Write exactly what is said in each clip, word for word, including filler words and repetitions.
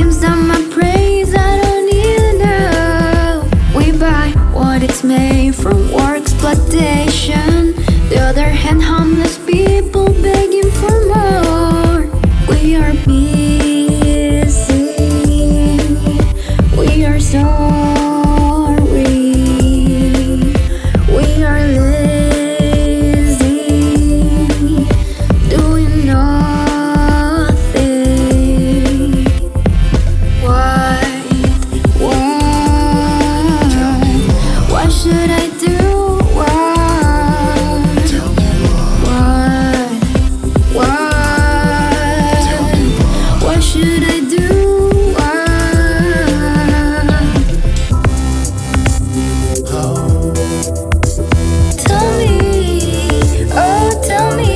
seems that my praise I don't even know. We buy what it's made from war exploitation. The other hand, homeless people begging for more. We are busy, we are sorry, we are lazy, doing nothing. Why, why, why should I do what? Tell me Why, why, why should I do what? how. Tell me, oh tell me,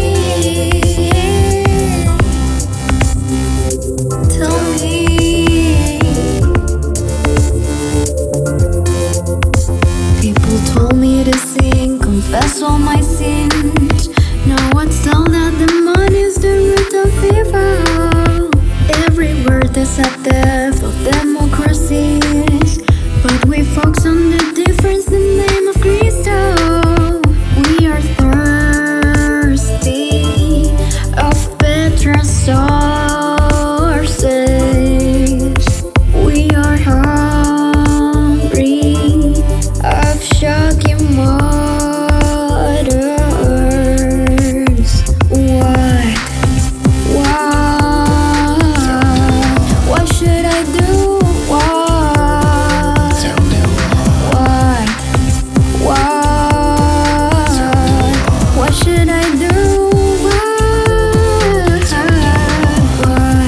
tell me. People told me to sing, confess all my sins. Now I tell that the money is the root of evil. Every word is a death of democracies, but we focus on the difference in the name of Cristo. We are thirsty of better sources. We are hungry of shocking waters. What? Why? Why should I do what? Tell me Why? Why? Why should I do what? Why?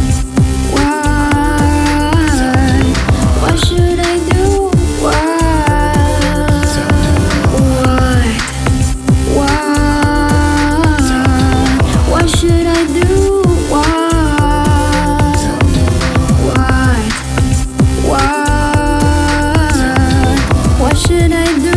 Why? Why should I do what? What? Why? Why should I do what? What? Why? Why should I do